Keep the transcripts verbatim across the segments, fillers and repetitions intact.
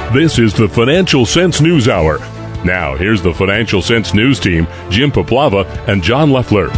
This is the Financial Sense News Hour. Now, here's the Financial Sense News team, Jim Poplava and John Leffler.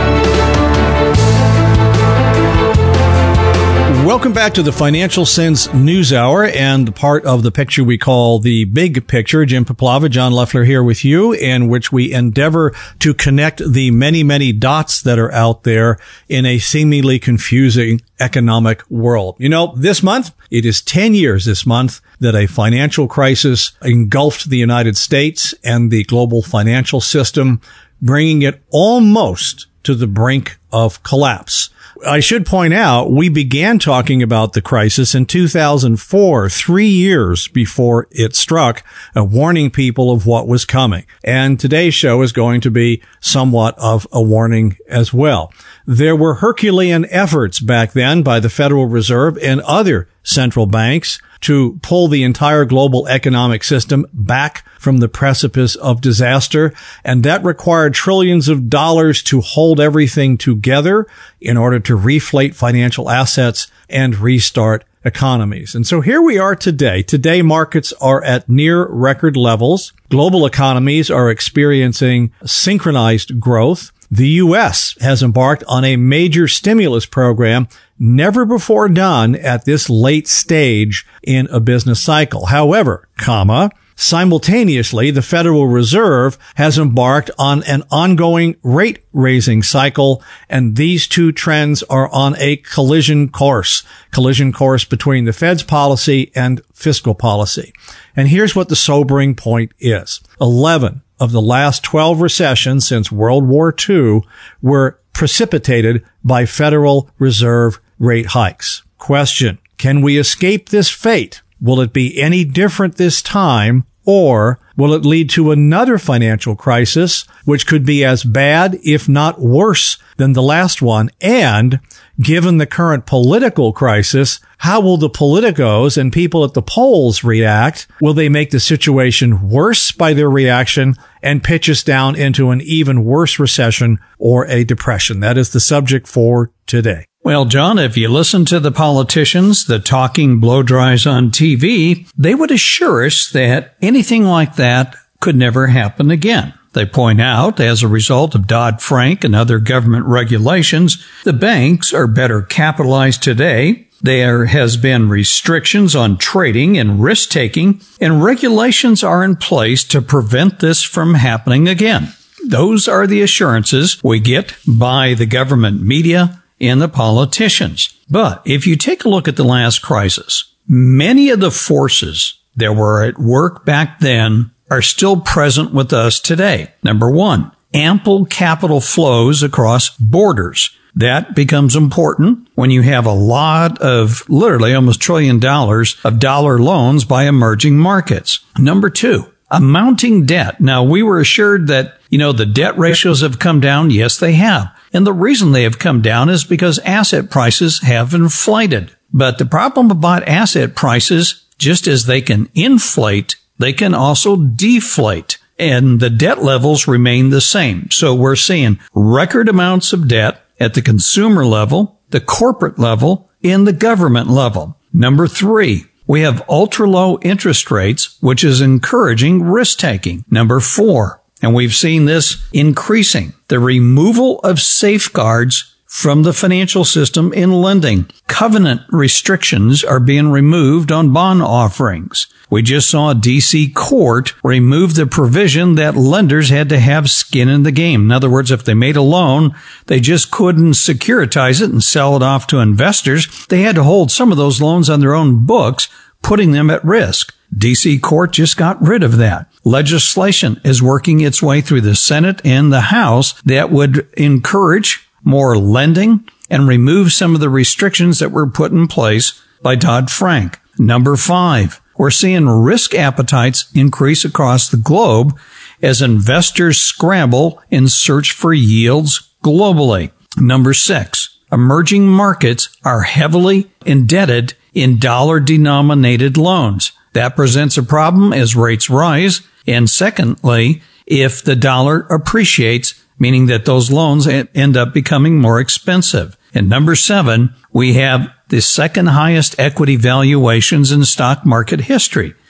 Welcome back to the Financial Sense News Hour and the part of the picture we call the big picture. Jim Poplava, John Leffler here with you, in which we endeavor to connect the many, many dots that are out there in a seemingly confusing economic world. You know, this month, it is ten years this month that a financial crisis engulfed the United States and the global financial system, bringing it almost to the brink of collapse. I should point out, we began talking about the crisis in two thousand four, three years before it struck, uh, warning people of what was coming. And today's show is going to be somewhat of a warning as well. There were Herculean efforts back then by the Federal Reserve and other central banks to pull the entire global economic system back from the precipice of disaster. And that required trillions of dollars to hold everything together in order to reflate financial assets and restart economies. And so here we are today. Today, markets are at near record levels. Global economies are experiencing synchronized growth. The U S has embarked on a major stimulus program never before done at this late stage in a business cycle. However, comma, simultaneously, the Federal Reserve has embarked on an ongoing rate-raising cycle, and these two trends are on a collision course, collision course between the Fed's policy and fiscal policy. And here's what the sobering point is. eleven of the last twelve recessions since World War Two were precipitated by Federal Reserve rate hikes. Question: can we escape this fate? Will it be any different this time, or will it lead to another financial crisis, which could be as bad, if not worse, than the last one? And given the current political crisis, how will the politicos and people at the polls react? Will they make the situation worse by their reaction and pitch us down into an even worse recession or a depression? That is the subject for today. Well, John, if you listen to the politicians, the talking blow dries on T V, they would assure us that anything like that could never happen again. They point out, as a result of Dodd-Frank and other government regulations, the banks are better capitalized today. There has been restrictions on trading and risk-taking, and regulations are in place to prevent this from happening again. Those are the assurances we get by the government media and the politicians. But if you take a look at the last crisis, many of the forces that were at work back then are still present with us today. Number one, ample capital flows across borders. That becomes important when you have a lot of, literally almost trillion dollars of dollar loans by emerging markets. Number two, a mounting debt. Now, we were assured that, you know, the debt ratios have come down. Yes, they have. And the reason they have come down is because asset prices have inflated. But the problem about asset prices, just as they can inflate, they can also deflate. And the debt levels remain the same. So we're seeing record amounts of debt at the consumer level, the corporate level, and the government level. Number three, we have ultra-low interest rates, which is encouraging risk-taking. Number four, and we've seen this increasing, the removal of safeguards from the financial system in lending. Covenant restrictions are being removed on bond offerings. We just saw a D C court remove the provision that lenders had to have skin in the game. In other words, if they made a loan, they just couldn't securitize it and sell it off to investors. They had to hold some of those loans on their own books, putting them at risk. D C court just got rid of that. Legislation is working its way through the Senate and the House that would encourage more lending and remove some of the restrictions that were put in place by Dodd-Frank. Number five, we're seeing risk appetites increase across the globe as investors scramble in search for yields globally. Number six, emerging markets are heavily indebted in dollar-denominated loans. That presents a problem as rates rise. And secondly, if the dollar appreciates, meaning that those loans end up becoming more expensive. And number seven, we have the second highest equity valuations in stock market history.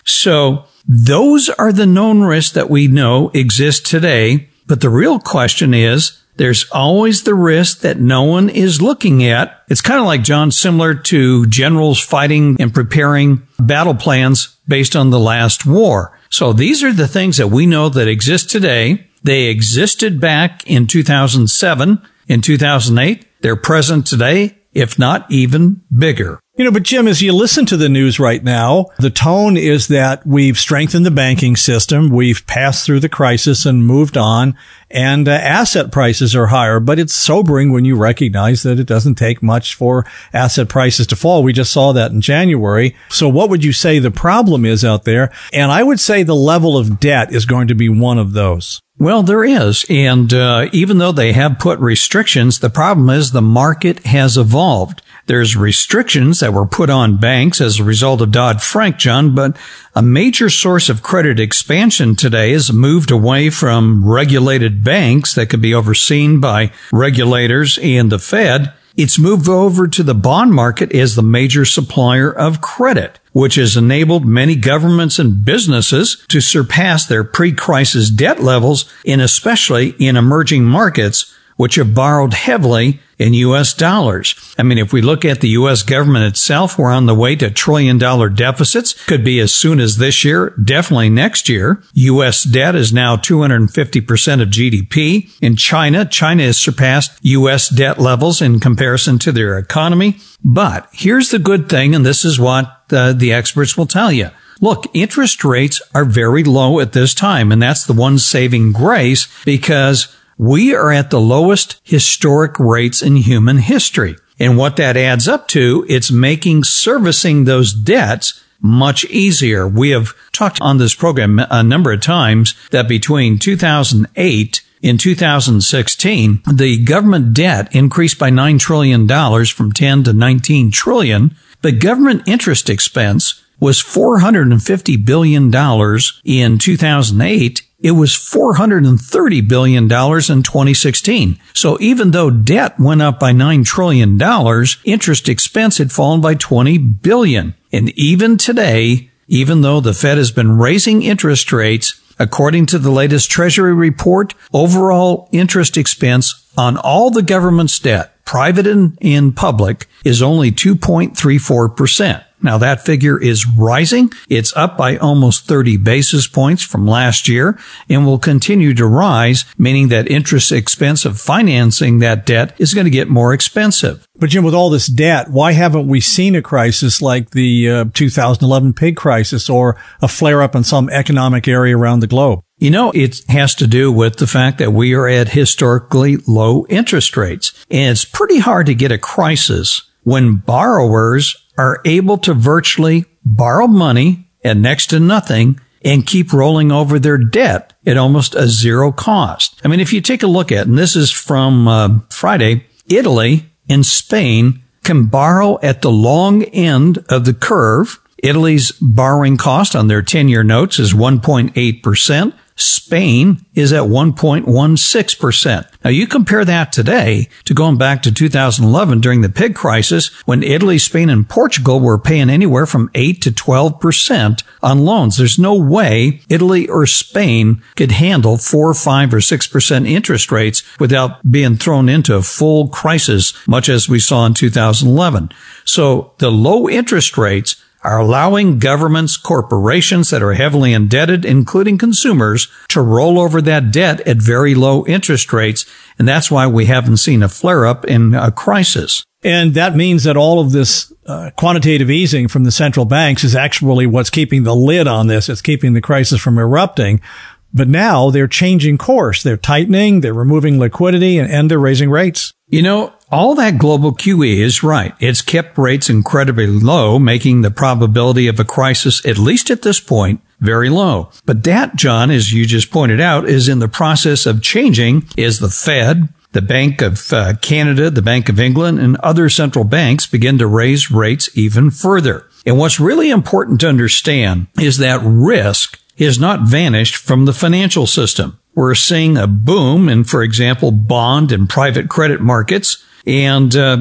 So those are the known risks that we know exist today. But the real question is, there's always the risk that no one is looking at. It's kind of like, John, similar to generals fighting and preparing battle plans based on the last war. So these are the things that we know that exist today. They existed back in two thousand seven, in two thousand eight. They're present today, if not even bigger. You know, but Jim, as you listen to the news right now, the tone is that we've strengthened the banking system, we've passed through the crisis and moved on, and uh, asset prices are higher. But it's sobering when you recognize that it doesn't take much for asset prices to fall. We just saw that in January. So what would you say the problem is out there? And I would say the level of debt is going to be one of those. Well, there is. And uh, even though they have put restrictions, the problem is the market has evolved. There's restrictions that were put on banks as a result of Dodd-Frank, John, but a major source of credit expansion today has moved away from regulated banks that could be overseen by regulators and the Fed. It's moved over to the bond market as the major supplier of credit, which has enabled many governments and businesses to surpass their pre-crisis debt levels, and especially in emerging markets, which have borrowed heavily in U S dollars. I mean, if we look at the U S government itself, we're on the way to trillion dollar deficits. Could be as soon as this year, definitely next year. U S debt is now two hundred fifty percent of G D P. In China, China has surpassed U S debt levels in comparison to their economy. But here's the good thing, and this is what the, the experts will tell you. Look, interest rates are very low at this time, and that's the one saving grace, because we are at the lowest historic rates in human history. And what that adds up to, it's making servicing those debts much easier. We have talked on this program a number of times that between two thousand eight and two thousand sixteen, the government debt increased by nine trillion dollars from ten to nineteen trillion. The government interest expense was four hundred fifty billion dollars in two thousand eight. It was four hundred thirty billion dollars in twenty sixteen. So even though debt went up by nine trillion dollars, interest expense had fallen by twenty billion dollars. And even today, even though the Fed has been raising interest rates, according to the latest Treasury report, overall interest expense on all the government's debt, private and, and public, is only two point three four percent. Now that figure is rising. It's up by almost thirty basis points from last year and will continue to rise, meaning that interest expense of financing that debt is going to get more expensive. But Jim, with all this debt, why haven't we seen a crisis like the uh, two thousand eleven pig crisis or a flare-up in some economic area around the globe? You know, it has to do with the fact that we are at historically low interest rates. And it's pretty hard to get a crisis when borrowers are able to virtually borrow money at next to nothing and keep rolling over their debt at almost a zero cost. I mean, if you take a look at, and this is from uh, Friday, Italy and Spain can borrow at the long end of the curve. Italy's borrowing cost on their ten-year notes is one point eight percent. Spain is at one point one six percent. Now you compare that today to going back to two thousand eleven during the pig crisis when Italy, Spain, and Portugal were paying anywhere from eight to twelve percent on loans. There's no way Italy or Spain could handle four, five, or six percent interest rates without being thrown into a full crisis, much as we saw in two thousand eleven. So the low interest rates are allowing governments, corporations that are heavily indebted, including consumers, to roll over that debt at very low interest rates. And that's why we haven't seen a flare-up in a crisis. And that means that all of this uh, quantitative easing from the central banks is actually what's keeping the lid on this. It's keeping the crisis from erupting. But now they're changing course. They're tightening, they're removing liquidity, and, and they're raising rates. You know, all that global Q E is right. It's kept rates incredibly low, making the probability of a crisis, at least at this point, very low. But that, John, as you just pointed out, is in the process of changing as the Fed, the Bank of uh, Canada, the Bank of England, and other central banks begin to raise rates even further. And what's really important to understand is that risk has not vanished from the financial system. We're seeing a boom in, for example, bond and private credit markets, and uh,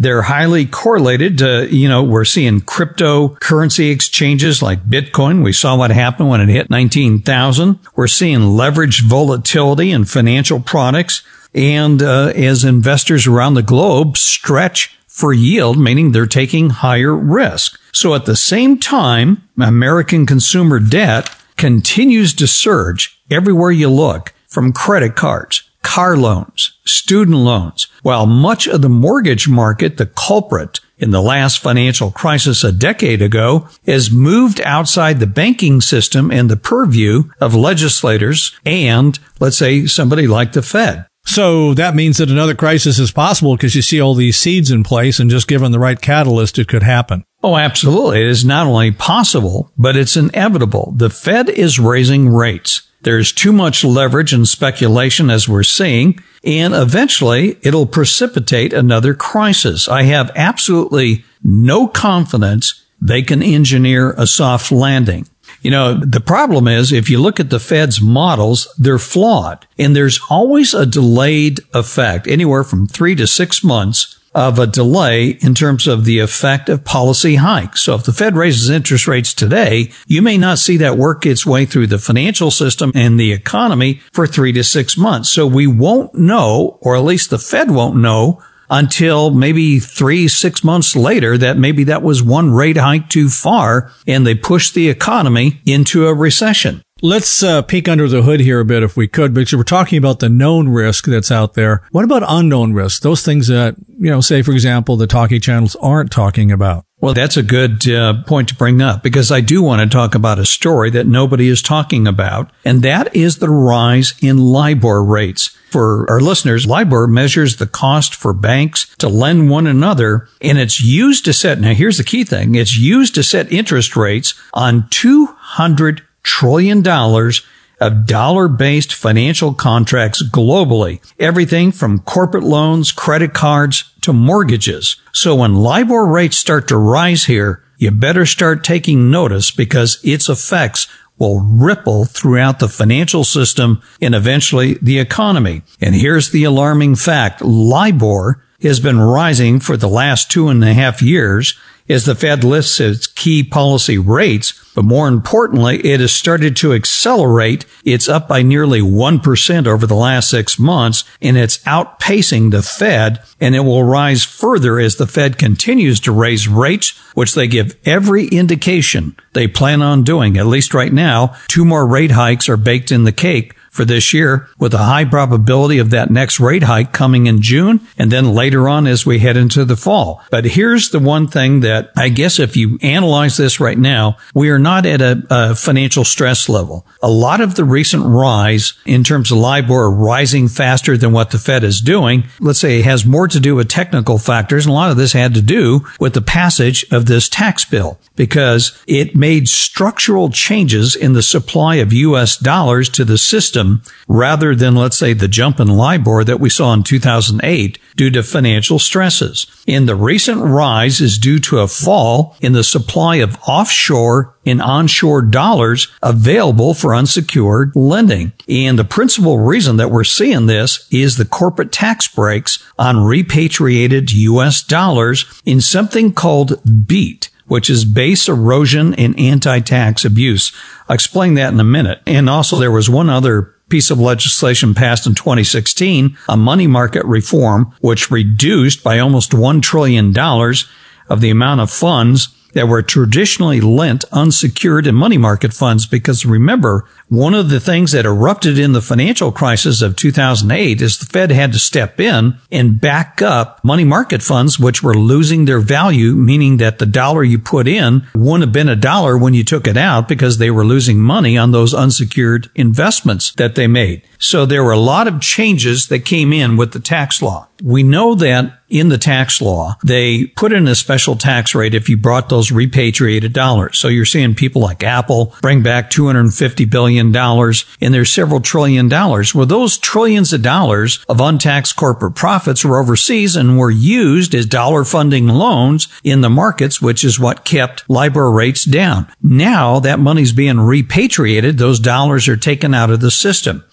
They're highly correlated to, you know, we're seeing cryptocurrency exchanges like Bitcoin. We saw what happened when it hit nineteen thousand. We're seeing leveraged volatility in financial products. And uh, as investors around the globe stretch for yield, meaning they're taking higher risk. So at the same time, American consumer debt continues to surge everywhere you look, from credit cards, car loans, student loans, while much of the mortgage market, the culprit in the last financial crisis a decade ago, has moved outside the banking system and the purview of legislators and, let's say, somebody like the Fed. So that means that another crisis is possible because you see all these seeds in place, and just given the right catalyst, it could happen. Oh, absolutely. It is not only possible, but it's inevitable. The Fed is raising rates. There's too much leverage and speculation, as we're seeing, and eventually it'll precipitate another crisis. I have absolutely no confidence they can engineer a soft landing. You know, the problem is, if you look at the Fed's models, they're flawed, and there's always a delayed effect, anywhere from three to six months of a delay in terms of the effect of policy hikes. So if the Fed raises interest rates today, you may not see that work its way through the financial system and the economy for three to six months. So we won't know, or at least the Fed won't know, until maybe three, six months later that maybe that was one rate hike too far and they pushed the economy into a recession. Let's uh, peek under the hood here a bit if we could, because we're talking about the known risk that's out there. What about unknown risks? Those things that, you know, say, for example, the talking channels aren't talking about. Well, that's a good uh, point to bring up, because I do want to talk about a story that nobody is talking about, and that is the rise in LIBOR rates. For our listeners, LIBOR measures the cost for banks to lend one another, and it's used to set, now here's the key thing, it's used to set interest rates on two hundred trillion dollars of dollar-based financial contracts globally. Everything from corporate loans, credit cards, to mortgages. So when LIBOR rates start to rise here, you better start taking notice, because its effects will ripple throughout the financial system and eventually the economy. And here's the alarming fact. LIBOR has been rising for the last two and a half years as the Fed lifts its key policy rates, but more importantly, it has started to accelerate. It's up by nearly one percent over the last six months, and it's outpacing the Fed, and it will rise further as the Fed continues to raise rates, which they give every indication they plan on doing. At least right now, two more rate hikes are baked in the cake for this year, with a high probability of that next rate hike coming in June and then later on as we head into the fall. But here's the one thing that I guess if you analyze this right now, we are not at a, a financial stress level. A lot of the recent rise in terms of LIBOR rising faster than what the Fed is doing, let's say it has more to do with technical factors. And a lot of this had to do with the passage of this tax bill, because it made structural changes in the supply of U S dollars to the system, rather than, let's say, the jump in LIBOR that we saw in two thousand eight due to financial stresses. And the recent rise is due to a fall in the supply of offshore and onshore dollars available for unsecured lending. And the principal reason that we're seeing this is the corporate tax breaks on repatriated U S dollars in something called BEAT, which is base erosion and anti-tax abuse. I'll explain that in a minute. And also there was one other piece of legislation passed in twenty sixteen, a money market reform, which reduced by almost one trillion dollars of the amount of funds that were traditionally lent unsecured in money market funds. Because remember, one of the things that erupted in the financial crisis of two thousand eight is the Fed had to step in and back up money market funds, which were losing their value, meaning that the dollar you put in wouldn't have been a dollar when you took it out, because they were losing money on those unsecured investments that they made. So there were a lot of changes that came in with the tax law. We know that in the tax law, they put in a special tax rate if you brought those repatriated dollars. So you're seeing people like Apple bring back two hundred fifty billion dollars, and there's several trillion dollars. Well, those trillions of dollars of untaxed corporate profits were overseas and were used as dollar funding loans in the markets, which is what kept LIBOR rates down. Now that money's being repatriated. Those dollars are taken out of the system.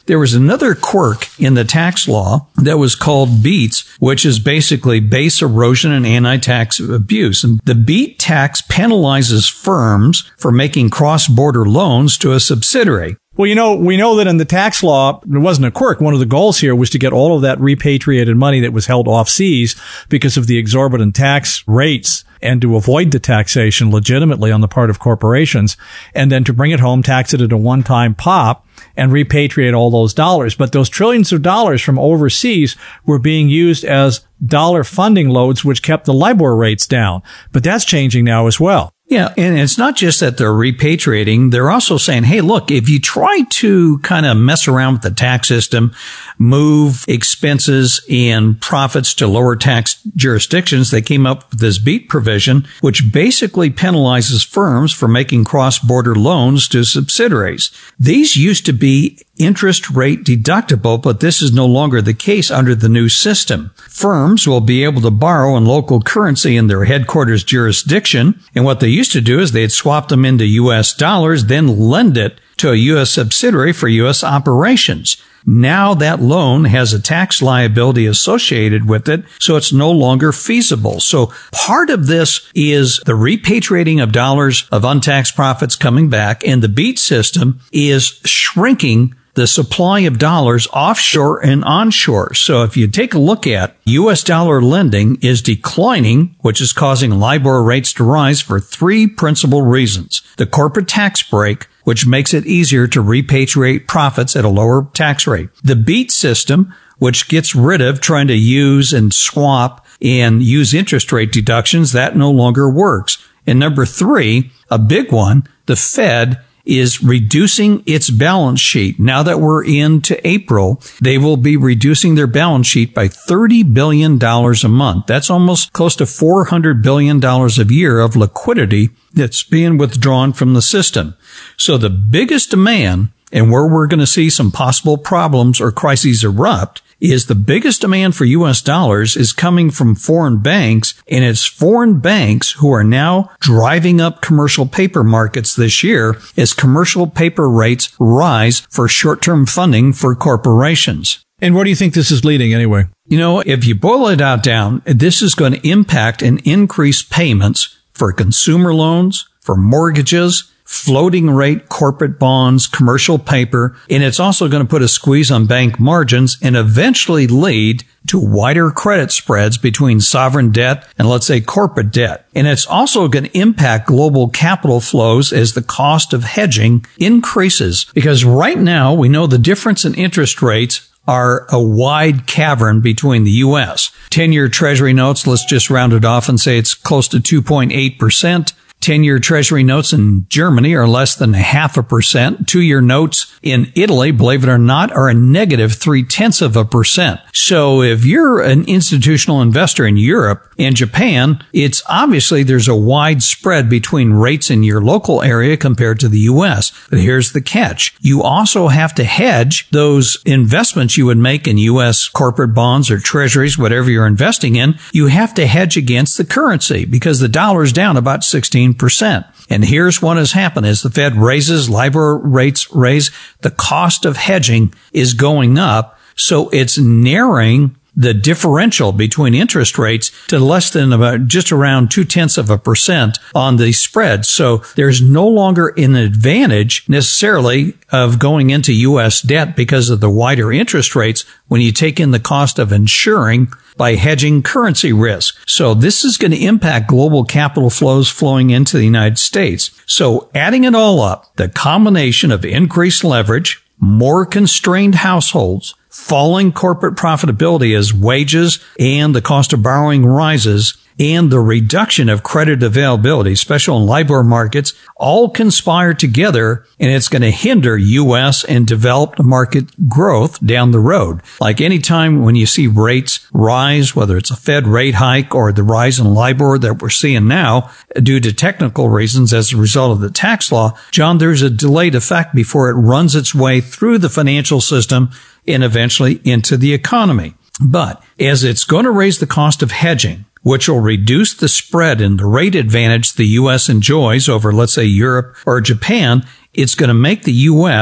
there was another quirk in the tax law that was called BEATS, which is basically base erosion and anti-tax abuse. And the BEAT tax penalizes firms for making cross-border loans to a subsidiary. Well, you know, we know that in the tax law, it wasn't a quirk. One of the goals here was to get all of that repatriated money that was held off seas because of the exorbitant tax rates and to avoid the taxation legitimately on the part of corporations, and then to bring it home, tax it at a one-time pop, and repatriate all those dollars. But those trillions of dollars from overseas were being used as dollar funding loads, which kept the LIBOR rates down. But that's changing now as well. Yeah, and it's not just that they're repatriating. They're also saying, hey, look, if you try to kind of mess around with the tax system, move expenses and profits to lower tax jurisdictions, they came up with this BEAT provision, which basically penalizes firms for making cross-border loans to subsidiaries. These used to be interest rate deductible, but this is no longer the case under the new system. Firms will be able to borrow in local currency in their headquarters jurisdiction, and what they used to do is they'd swap them into U S dollars, then lend it to a U S subsidiary for U S operations. Now that loan has a tax liability associated with it, so it's no longer feasible. So part of this is the repatriating of dollars of untaxed profits coming back, and the BEAT system is shrinking the supply of dollars offshore and onshore. So if you take a look at U S dollar lending is declining, which is causing LIBOR rates to rise for three principal reasons. The corporate tax break, which makes it easier to repatriate profits at a lower tax rate. The BEAT system, which gets rid of trying to use and swap and use interest rate deductions, that no longer works. And number three, a big one, the Fed is reducing its balance sheet. Now that we're into April, they will be reducing their balance sheet by thirty billion dollars a month. That's almost close to four hundred billion dollars a year of liquidity that's being withdrawn from the system. So the biggest demand, and where we're going to see some possible problems or crises erupt, is the biggest demand for U S dollars is coming from foreign banks, and it's foreign banks who are now driving up commercial paper markets this year as commercial paper rates rise for short-term funding for corporations. And where do you think this is leading anyway? You know, if you boil it out down, this is going to impact and increase payments for consumer loans, for mortgages, floating rate corporate bonds, commercial paper, and it's also going to put a squeeze on bank margins and eventually lead to wider credit spreads between sovereign debt and, let's say, corporate debt. And it's also going to impact global capital flows as the cost of hedging increases. Because right now, we know the difference in interest rates are a wide cavern between the U S. ten-year Treasury notes, let's just round it off and say it's close to two point eight percent. ten-year Treasury notes in Germany are less than a half a percent. Two-year notes in Italy, believe it or not, are a negative three-tenths of a percent. So if you're an institutional investor in Europe and Japan, it's obviously there's a wide spread between rates in your local area compared to the U S. But here's the catch. You also have to hedge those investments you would make in U S corporate bonds or treasuries, whatever you're investing in. You have to hedge against the currency because the dollar's down about sixteen percent. And here's what has happened. As the Fed raises, LIBOR rates raise, the cost of hedging is going up. So it's narrowing the differential between interest rates to less than about just around two-tenths of a percent on the spread. So there's no longer an advantage necessarily of going into U S debt because of the wider interest rates when you take in the cost of insuring by hedging currency risk. So this is going to impact global capital flows flowing into the United States. So adding it all up, the combination of increased leverage, more constrained households, falling corporate profitability as wages and the cost of borrowing rises, and the reduction of credit availability, especially in LIBOR markets, all conspire together, and it's going to hinder U S and developed market growth down the road. Like any time when you see rates rise, whether it's a Fed rate hike or the rise in LIBOR that we're seeing now due to technical reasons as a result of the tax law, John, there's a delayed effect before it runs its way through the financial system and eventually into the economy. But as it's going to raise the cost of hedging, which will reduce the spread and the rate advantage the U S enjoys over, let's say, Europe or Japan, it's going to make the U S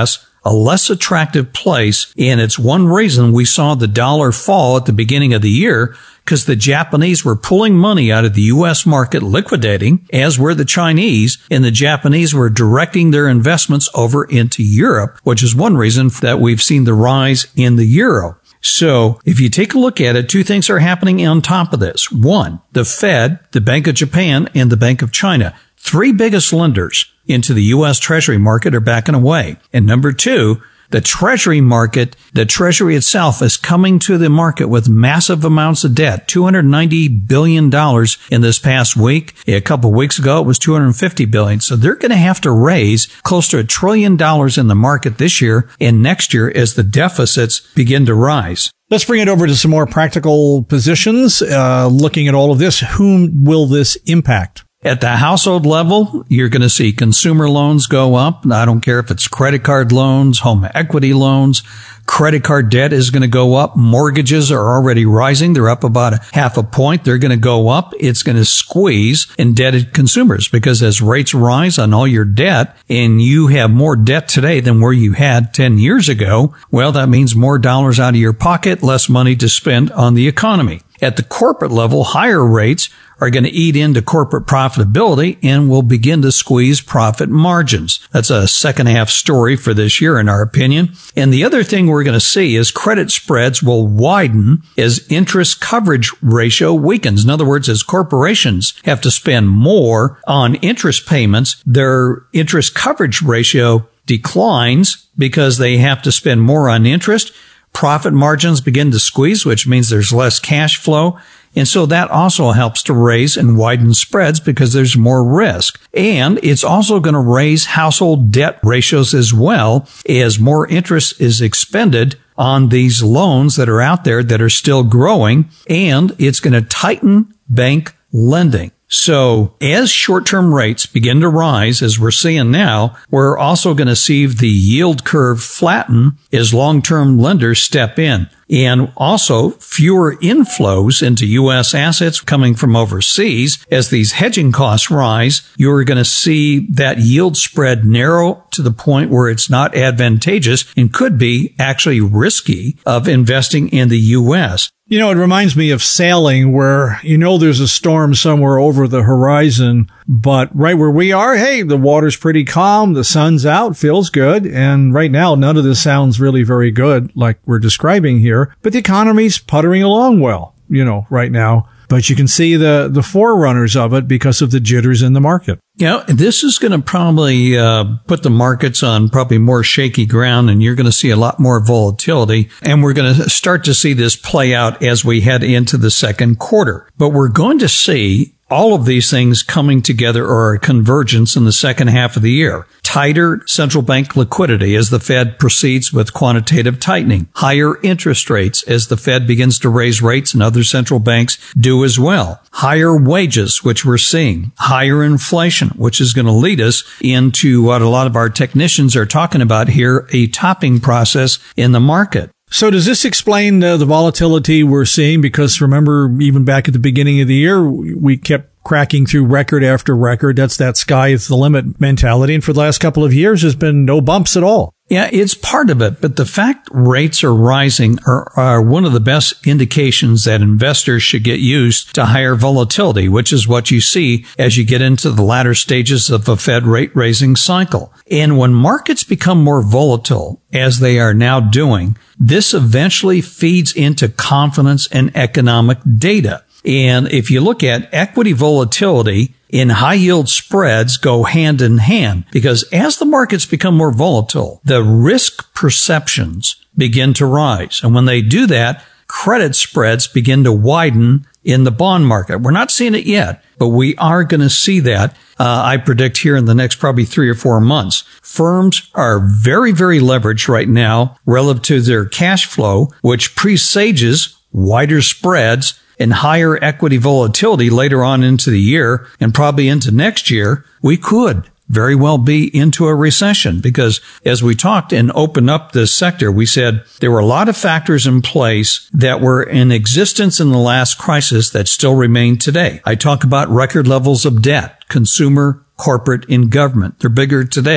a less attractive place. And it's one reason we saw the dollar fall at the beginning of the year, because the Japanese were pulling money out of the U S market, liquidating, as were the Chinese, and the Japanese were directing their investments over into Europe, which is one reason that we've seen the rise in the euro. So if you take a look at it, two things are happening on top of this. One, the Fed, the Bank of Japan, and the Bank of China, three biggest lenders into the U S Treasury market, are backing away. And number two, the Treasury market, the Treasury itself is coming to the market with massive amounts of debt, two hundred ninety billion dollars in this past week. A couple of weeks ago, it was two hundred fifty billion dollars. So they're going to have to raise close to a trillion dollars in the market this year and next year as the deficits begin to rise. Let's bring it over to some more practical positions. Uh, looking at all of this, whom will this impact? At the household level, you're going to see consumer loans go up. I don't care if it's credit card loans, home equity loans. Credit card debt is going to go up. Mortgages are already rising. They're up about a half a point. They're going to go up. It's going to squeeze indebted consumers, because as rates rise on all your debt and you have more debt today than where you had ten years ago, well, that means more dollars out of your pocket, less money to spend on the economy. At the corporate level, higher rates are going to eat into corporate profitability and will begin to squeeze profit margins. That's a second half story for this year, in our opinion. And the other thing we're going to see is credit spreads will widen as interest coverage ratio weakens. In other words, as corporations have to spend more on interest payments, their interest coverage ratio declines because they have to spend more on interest. Profit margins begin to squeeze, which means there's less cash flow. And so that also helps to raise and widen spreads because there's more risk. And it's also going to raise household debt ratios as well, as more interest is expended on these loans that are out there that are still growing. And it's going to tighten bank lending. So as short-term rates begin to rise, as we're seeing now, we're also going to see the yield curve flatten as long-term lenders step in. And also fewer inflows into U S assets coming from overseas. As these hedging costs rise, you're going to see that yield spread narrow to the point where it's not advantageous and could be actually risky of investing in the U S. You know, it reminds me of sailing, where you know there's a storm somewhere over the horizon, but right where we are, hey, the water's pretty calm, the sun's out, feels good, and right now none of this sounds really very good like we're describing here, but the economy's puttering along well, you know, right now. But you can see the, the forerunners of it because of the jitters in the market. Yeah, this is going to probably uh, put the markets on probably more shaky ground, and you're going to see a lot more volatility. And we're going to start to see this play out as we head into the second quarter. But we're going to see all of these things coming together, or a convergence, in the second half of the year. Tighter central bank liquidity as the Fed proceeds with quantitative tightening. Higher interest rates as the Fed begins to raise rates, and other central banks do as well. Higher wages, which we're seeing. Higher inflation, which is going to lead us into what a lot of our technicians are talking about here, a topping process in the market. So does this explain uh, the volatility we're seeing? Because remember, even back at the beginning of the year, we kept cracking through record after record. That's that sky is the limit mentality. And for the last couple of years, there's been no bumps at all. Yeah, it's part of it. But the fact rates are rising are, are one of the best indications that investors should get used to higher volatility, which is what you see as you get into the latter stages of a Fed rate raising cycle. And when markets become more volatile, as they are now doing, this eventually feeds into confidence and economic data. And if you look at equity volatility in high yield spreads go hand in hand, because as the markets become more volatile, the risk perceptions begin to rise. And when they do that, credit spreads begin to widen in the bond market. We're not seeing it yet, but we are going to see that, uh, I predict, here in the next probably three or four months. Firms are very, very leveraged right now relative to their cash flow, which presages wider spreads and higher equity volatility later on into the year and probably into next year. We could very well be into a recession, because as we talked and opened up this sector, we said there were a lot of factors in place that were in existence in the last crisis that still remain today. I talk about record levels of debt, consumer, corporate, and government. They're bigger today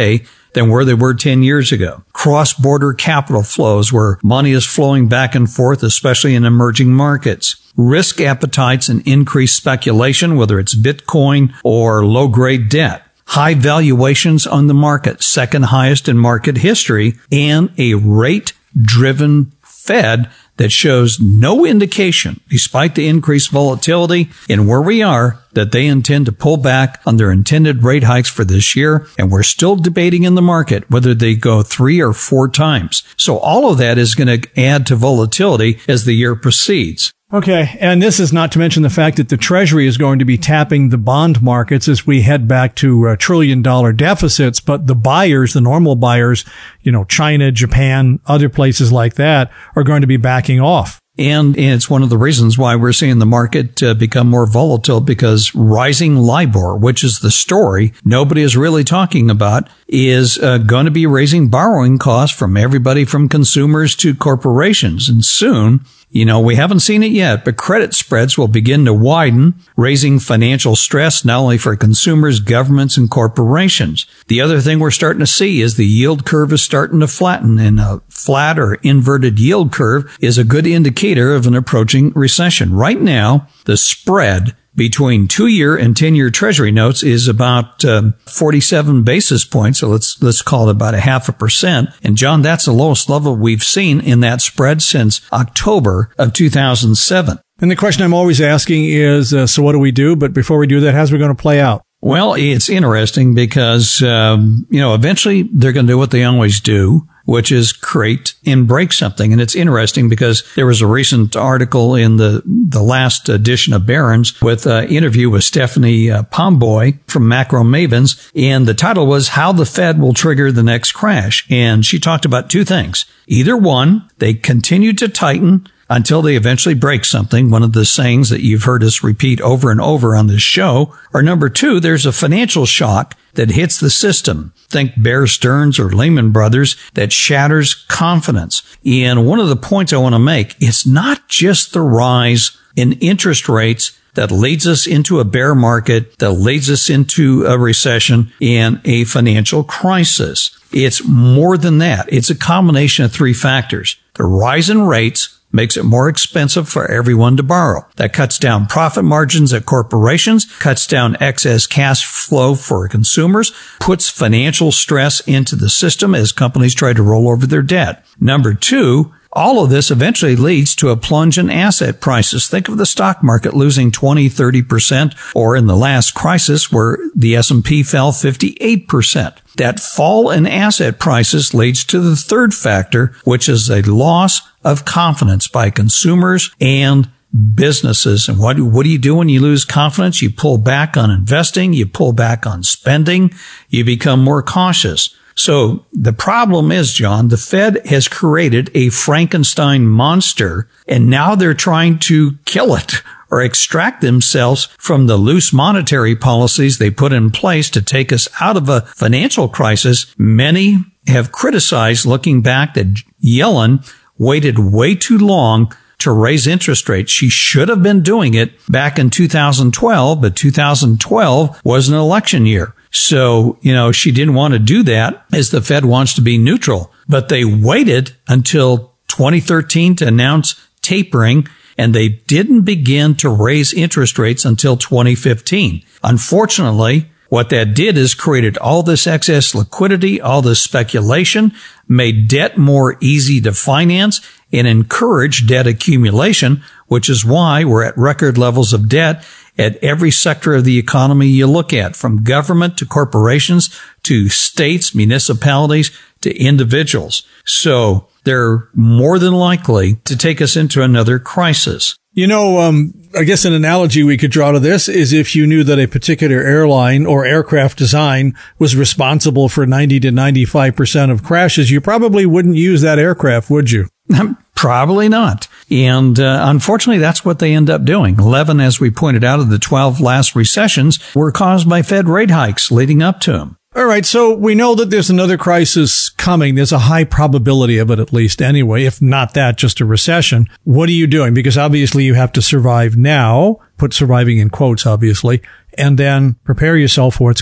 than where they were ten years ago. Cross-border capital flows where money is flowing back and forth, especially in emerging markets. Risk appetites and increased speculation, whether it's Bitcoin or low-grade debt. High valuations on the market, second highest in market history, and a rate-driven Fed that shows no indication, despite the increased volatility in where we are, that they intend to pull back on their intended rate hikes for this year. And we're still debating in the market whether they go three or four times. So all of that is going to add to volatility as the year proceeds. Okay, and this is not to mention the fact that the Treasury is going to be tapping the bond markets as we head back to uh, trillion-dollar deficits, but the buyers, the normal buyers, you know, China, Japan, other places like that, are going to be backing off. And it's one of the reasons why we're seeing the market uh, become more volatile, because rising LIBOR, which is the story nobody is really talking about, is uh, going to be raising borrowing costs from everybody from consumers to corporations. And soon, you know, we haven't seen it yet, but credit spreads will begin to widen, raising financial stress not only for consumers, governments, and corporations. The other thing we're starting to see is the yield curve is starting to flatten, and a flat or inverted yield curve is a good indicator of an approaching recession. Right now, the spread between two-year and ten-year Treasury notes is about uh, forty-seven basis points. So let's let's call it about a half a percent. And John, that's the lowest level we've seen in that spread since October of two thousand seven. And the question I'm always asking is, uh, so what do we do? But before we do that, how's it going to play out? Well, it's interesting because, um, you know, eventually they're going to do what they always do, which is create and break something. And it's interesting because there was a recent article in the, the last edition of Barron's with an interview with Stephanie uh, Pomboy from Macro Mavens. And the title was How the Fed Will Trigger the Next Crash. And she talked about two things. Either one, they continue to tighten until they eventually break something, one of the sayings that you've heard us repeat over and over on this show. Or number two, there's a financial shock that hits the system. Think Bear Stearns or Lehman Brothers, that shatters confidence. And one of the points I want to make, it's not just the rise in interest rates that leads us into a bear market, that leads us into a recession and a financial crisis. It's more than that. It's a combination of three factors. The rise in rates makes it more expensive for everyone to borrow. That cuts down profit margins at corporations, cuts down excess cash flow for consumers, puts financial stress into the system as companies try to roll over their debt. Number two, all of this eventually leads to a plunge in asset prices. Think of the stock market losing twenty, thirty percent, or in the last crisis where the S and P fell fifty-eight percent. That fall in asset prices leads to the third factor, which is a loss of confidence by consumers and businesses. And what, what do you do when you lose confidence? You pull back on investing, you pull back on spending, you become more cautious. So the problem is, John, the Fed has created a Frankenstein monster, and now they're trying to kill it or extract themselves from the loose monetary policies they put in place to take us out of a financial crisis. Many have criticized, looking back, that Yellen waited way too long to raise interest rates. She should have been doing it back in two thousand twelve, but two thousand twelve was an election year. So, you know, she didn't want to do that as the Fed wants to be neutral. But they waited until twenty thirteen to announce tapering, and they didn't begin to raise interest rates until twenty fifteen. Unfortunately, what that did is created all this excess liquidity, all this speculation, made debt more easy to finance, and encouraged debt accumulation, which is why we're at record levels of debt at every sector of the economy you look at, from government to corporations to states, municipalities to individuals. So they're more than likely to take us into another crisis. You know, um, I guess an analogy we could draw to this is if you knew that a particular airline or aircraft design was responsible for ninety to ninety-five percent of crashes, you probably wouldn't use that aircraft, would you? Probably not. And uh, unfortunately, that's what they end up doing. eleven, as we pointed out, of the twelve last recessions were caused by Fed rate hikes leading up to them. All right, so we know that there's another crisis coming. There's a high probability of it, at least anyway, if not that, just a recession. What are you doing? Because obviously you have to survive now, put surviving in quotes, obviously, and then prepare yourself for what's coming.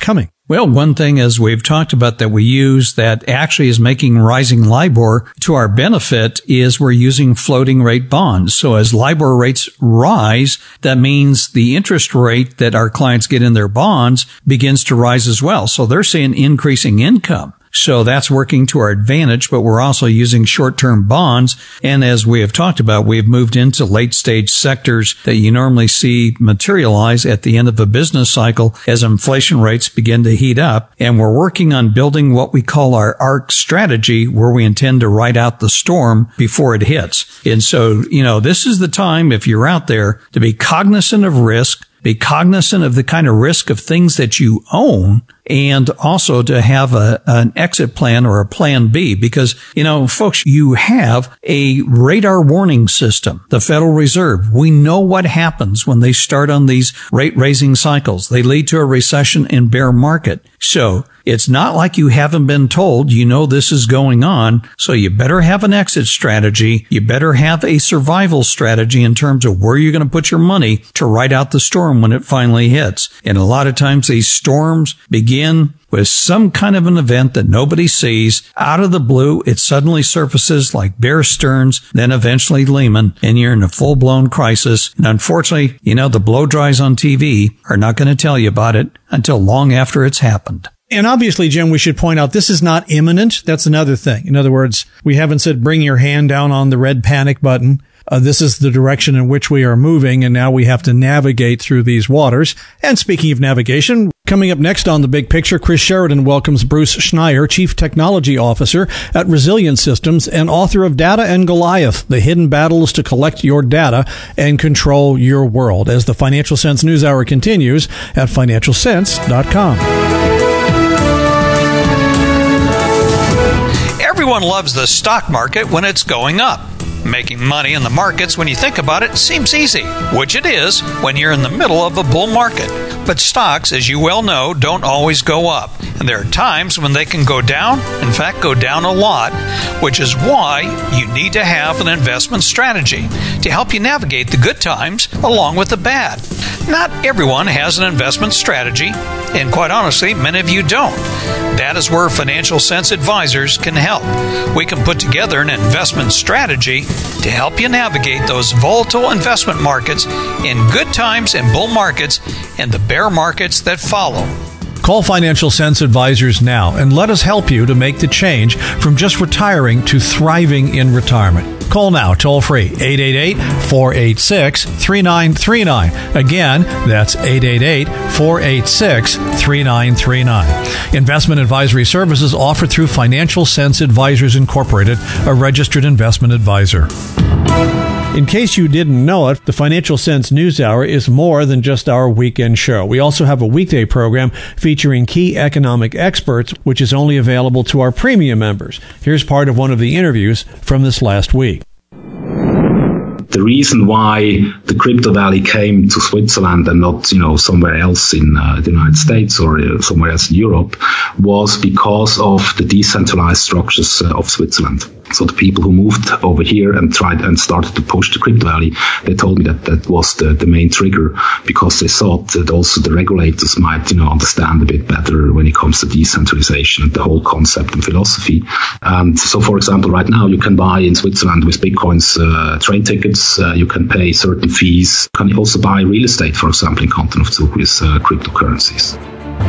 Well, one thing, as we've talked about, that we use that actually is making rising LIBOR to our benefit is we're using floating rate bonds. So as LIBOR rates rise, that means the interest rate that our clients get in their bonds begins to rise as well. So they're seeing increasing income. So that's working to our advantage, but we're also using short-term bonds. And as we have talked about, we have moved into late-stage sectors that you normally see materialize at the end of a business cycle as inflation rates begin to heat up. And we're working on building what we call our ARC strategy, where we intend to ride out the storm before it hits. And so, you know, this is the time, if you're out there, to be cognizant of risk, be cognizant of the kind of risk of things that you own, and also to have a, an exit plan or a plan B. Because, you know, folks, you have a radar warning system. The Federal Reserve, we know what happens when they start on these rate raising cycles. They lead to a recession and bear market. So it's not like you haven't been told. You know this is going on. So you better have an exit strategy. You better have a survival strategy in terms of where you're going to put your money to ride out the storm when it finally hits. And a lot of times these storms begin with some kind of an event that nobody sees. Out of the blue, it suddenly surfaces like Bear Stearns, then eventually Lehman, and you're in a full-blown crisis. And unfortunately, you know, the blow dries on T V are not going to tell you about it until long after it's happened. And obviously, Jim, we should point out this is not imminent. That's another thing. In other words, we haven't said bring your hand down on the red panic button. Uh, this is the direction in which we are moving, and now we have to navigate through these waters. And speaking of navigation, coming up next on The Big Picture, Chris Sheridan welcomes Bruce Schneier, Chief Technology Officer at Resilient Systems and author of Data and Goliath, The Hidden Battles to Collect Your Data and Control Your World, as the Financial Sense News Hour continues at financial sense dot com. Everyone loves the stock market when it's going up. Making money in the markets, when you think about it, seems easy, which it is when you're in the middle of a bull market. But stocks, as you well know, don't always go up. And there are times when they can go down, in fact, go down a lot, which is why you need to have an investment strategy to help you navigate the good times along with the bad. Not everyone has an investment strategy, and quite honestly, many of you don't. That is where Financial Sense Advisors can help. We can put together an investment strategy to help you navigate those volatile investment markets in good times and bull markets and the bear markets that follow. Call Financial Sense Advisors now and let us help you to make the change from just retiring to thriving in retirement. Call now, toll free, eight eight eight, four eight six, three nine three nine. Again, that's eight eight eight, four eight six, three nine three nine. Investment advisory services offered through Financial Sense Advisors Incorporated, a registered investment advisor. In case you didn't know it, the Financial Sense News Hour is more than just our weekend show. We also have a weekday program featuring key economic experts, which is only available to our premium members. Here's part of one of the interviews from this last week. The reason why the crypto valley came to Switzerland and not, you know, somewhere else in uh, the United States or uh, somewhere else in Europe was because of the decentralized structures uh, of Switzerland. So the people who moved over here and tried and started to push the crypto valley, they told me that that was the, the main trigger, because they thought that also the regulators might, you know, understand a bit better when it comes to decentralization and the whole concept and philosophy. And so, for example, right now you can buy in Switzerland with Bitcoins uh, train tickets. Uh, you can pay certain fees. You can also buy real estate, for example, in Canton of Zug with uh, cryptocurrencies.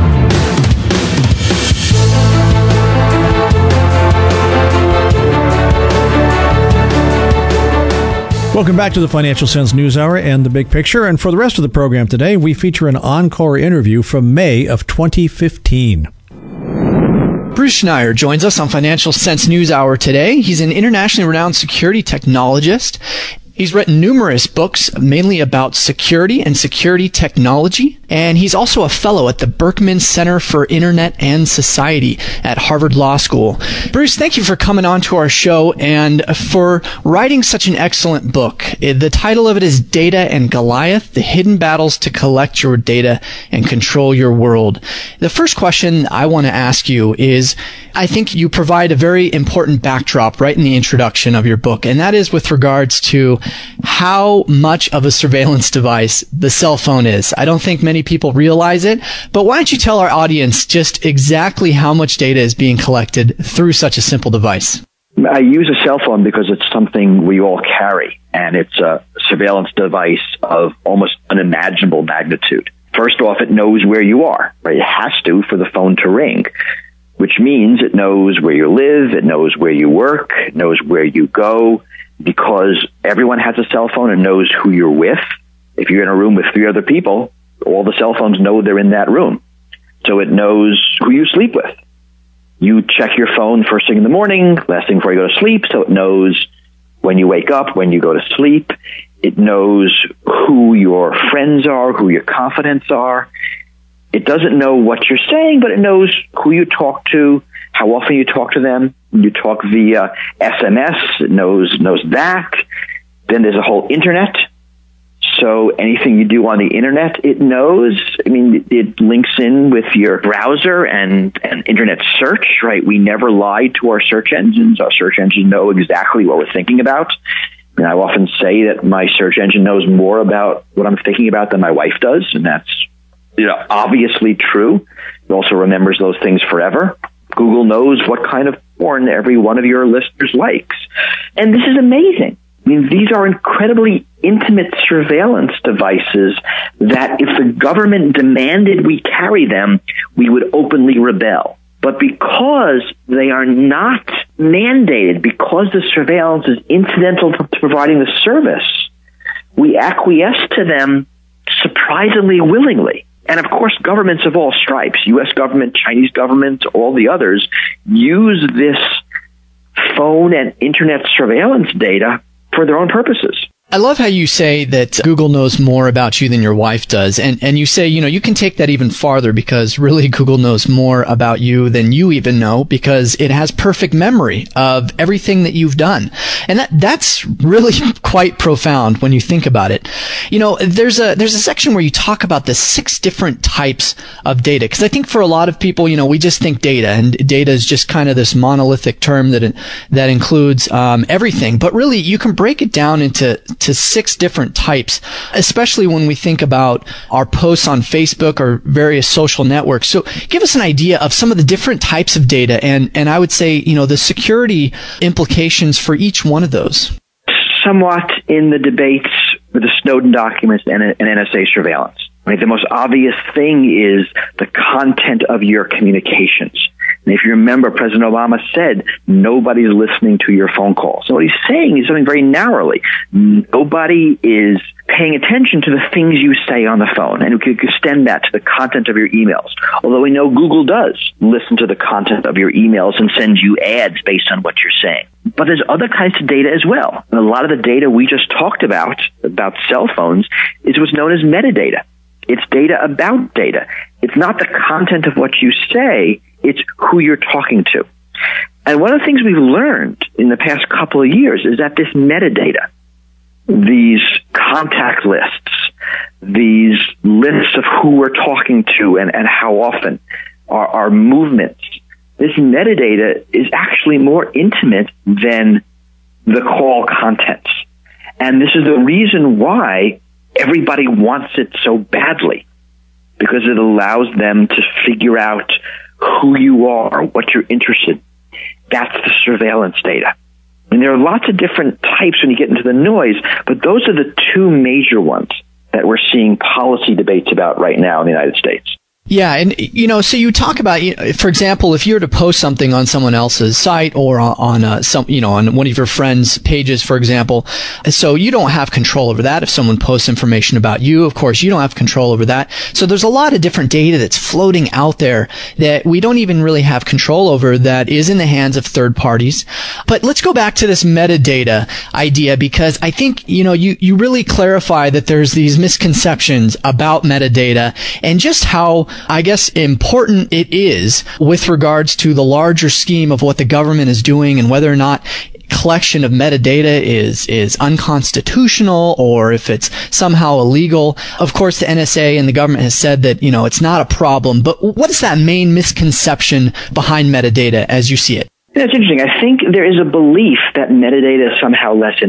Welcome back to the Financial Sense News Hour and The Big Picture. And for the rest of the program today, we feature an encore interview from May of twenty fifteen. Bruce Schneier joins us on Financial Sense News Hour today. He's an internationally renowned security technologist. He's written numerous books, mainly about security and security technology, and he's also a fellow at the Berkman Center for Internet and Society at Harvard Law School. Bruce, thank you for coming on to our show and for writing such an excellent book. The title of it is Data and Goliath, The Hidden Battles to Collect Your Data and Control Your World. The first question I want to ask you is, I think you provide a very important backdrop right in the introduction of your book, and that is with regards to how much of a surveillance device the cell phone is. I don't think many people realize it, but why don't you tell our audience just exactly how much data is being collected through such a simple device? I use a cell phone because it's something we all carry, and it's a surveillance device of almost unimaginable magnitude. First off, it knows where you are, right? It has to for the phone to ring, which means it knows where you live, it knows where you work, it knows where you go, because everyone has a cell phone and knows who you're with. If you're in a room with three other people, all the cell phones know they're in that room. So it knows who you sleep with. You check your phone first thing in the morning, last thing before you go to sleep, so it knows when you wake up, when you go to sleep. It knows who your friends are, who your confidants are. It doesn't know what you're saying, but it knows who you talk to, how often you talk to them. You talk via S M S, it knows knows that. Then there's a whole internet. So anything you do on the internet, it knows. I mean, it links in with your browser and, and internet search, right? We never lie to our search engines. Our search engines know exactly what we're thinking about. And I often say that my search engine knows more about what I'm thinking about than my wife does, and that's, you know, obviously true. It also remembers those things forever. Google knows what kind of porn every one of your listeners likes. And this is amazing. I mean, these are incredibly intimate surveillance devices that if the government demanded we carry them, we would openly rebel. But because they are not mandated, because the surveillance is incidental to providing the service, we acquiesce to them surprisingly willingly. And of course, governments of all stripes, U S government, Chinese government, all the others, use this phone and internet surveillance data for their own purposes. I love how you say that Google knows more about you than your wife does. And, and you say, you know, you can take that even farther because really Google knows more about you than you even know because it has perfect memory of everything that you've done. And that, that's really quite profound when you think about it. You know, there's a, there's a section where you talk about the six different types of data. Cause I think for a lot of people, you know, we just think data and data is just kind of this monolithic term that, that includes, um, everything. But really you can break it down into to six different types, especially when we think about our posts on Facebook or various social networks. So give us an idea of some of the different types of data and, and I would say, you know, the security implications for each one of those. Somewhat in the debates with the Snowden documents and, and N S A surveillance. Right? The most obvious thing is the content of your communications. And if you remember, President Obama said, nobody's listening to your phone calls. So what he's saying is something very narrowly. Nobody is paying attention to the things you say on the phone. And we could extend that to the content of your emails. Although we know Google does listen to the content of your emails and send you ads based on what you're saying. But there's other kinds of data as well. And a lot of the data we just talked about, about cell phones, is what's known as metadata. It's data about data. It's not the content of what you say, it's who you're talking to. And one of the things we've learned in the past couple of years is that this metadata, these contact lists, these lists of who we're talking to and, and how often, our, our movements, this metadata is actually more intimate than the call contents. And this is the reason why everybody wants it so badly, because it allows them to figure out who you are, what you're interested in. That's the surveillance data. And there are lots of different types when you get into the noise, but those are the two major ones that we're seeing policy debates about right now in the United States. Yeah, and you know, so you talk about, for example, if you were to post something on someone else's site or on, on uh, some, you know, on one of your friends' pages, for example, so you don't have control over that. If someone posts information about you, of course, you don't have control over that. So there's a lot of different data that's floating out there that we don't even really have control over that is in the hands of third parties. But let's go back to this metadata idea, because I think, you know, you, you really clarify that there's these misconceptions about metadata and just how, I guess, important it is with regards to the larger scheme of what the government is doing and whether or not collection of metadata is is unconstitutional or if it's somehow illegal. Of course, the N S A and the government has said that, you know, it's not a problem. But what is that main misconception behind metadata as you see it? That's interesting. I think there is a belief that metadata is somehow less intimate.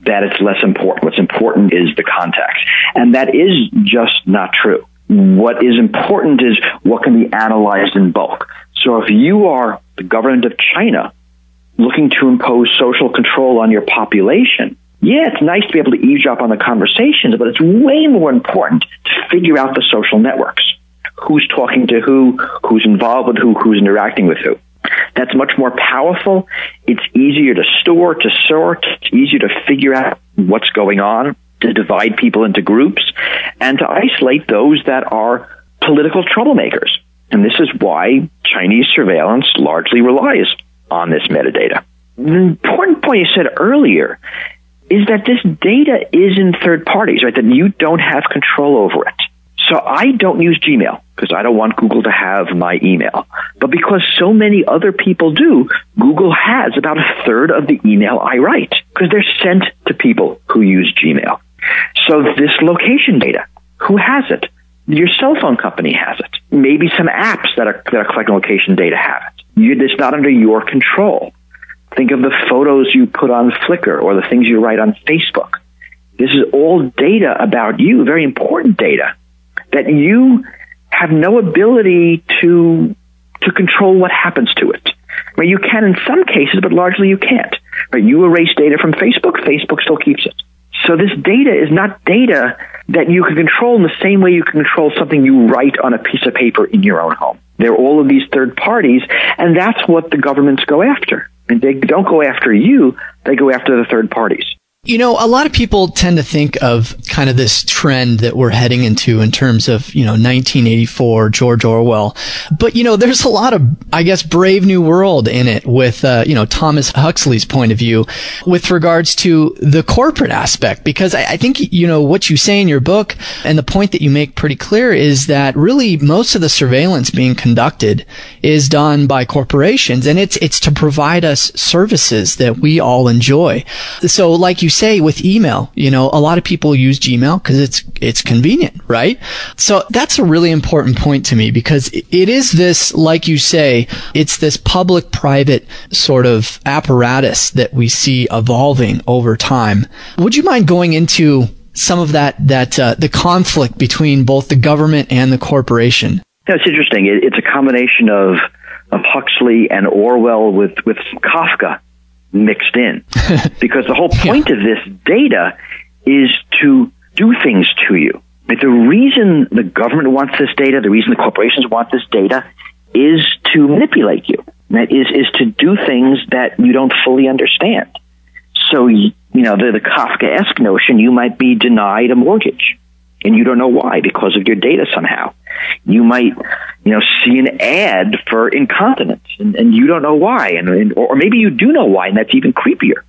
that it's less important. What's important is the context. And that is just not true. What is important is what can be analyzed in bulk. So if you are the government of China looking to impose social control on your population, yeah, it's nice to be able to eavesdrop on the conversations, but it's way more important to figure out the social networks. Who's talking to who, who's involved with who, who's interacting with who. That's much more powerful. It's easier to store, to sort. It's easier to figure out what's going on, to divide people into groups, and to isolate those that are political troublemakers. And this is why Chinese surveillance largely relies on this metadata. The important point you said earlier is that this data is in third parties, right? That you don't have control over it. So I don't use Gmail because I don't want Google to have my email. But because so many other people do, Google has about a third of the email I write because they're sent to people who use Gmail. So this location data, who has it? Your cell phone company has it. Maybe some apps that are, that are collecting location data have it. You, it's not under your control. Think of the photos you put on Flickr or the things you write on Facebook. This is all data about you, very important data, that you have no ability to to control what happens to it. Right? You can in some cases, but largely you can't. Right? You erase data from Facebook, Facebook still keeps it. So this data is not data that you can control in the same way you can control something you write on a piece of paper in your own home. They're all of these third parties, and that's what the governments go after. And they don't go after you, they go after the third parties. You know, a lot of people tend to think of kind of this trend that we're heading into in terms of, you know, nineteen eighty-four, George Orwell. But, you know, there's a lot of, I guess, Brave New World in it with, uh, you know, Thomas Huxley's point of view with regards to the corporate aspect. Because I, I think, you know, what you say in your book and the point that you make pretty clear is that really most of the surveillance being conducted is done by corporations. And it's, it's to provide us services that we all enjoy. So like you say with email, you know, a lot of people use Gmail because it's it's convenient, right? So that's a really important point to me because it is this, like you say, it's this public-private sort of apparatus that we see evolving over time. Would you mind going into some of that, that uh, the conflict between both the government and the corporation? Yeah, it's interesting. It, it's a combination of of Huxley and Orwell with with Kafka mixed in, because the whole point yeah. of this data is to do things to you. Like the reason the government wants this data, the reason the corporations want this data is to manipulate you. That is, is to do things that you don't fully understand. So, you know, the, the Kafkaesque notion, you might be denied a mortgage and you don't know why because of your data somehow. You might, you know, see an ad for incontinence and, and you don't know why. And, and or maybe you do know why, and that's even creepier.